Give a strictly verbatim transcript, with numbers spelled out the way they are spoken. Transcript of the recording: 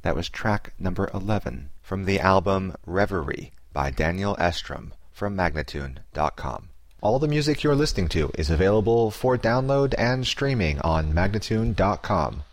That was track number eleven from the album Reverie by Daniel Estrom from Magnatune dot com. All the music you're listening to is available for download and streaming on Magnatune dot com.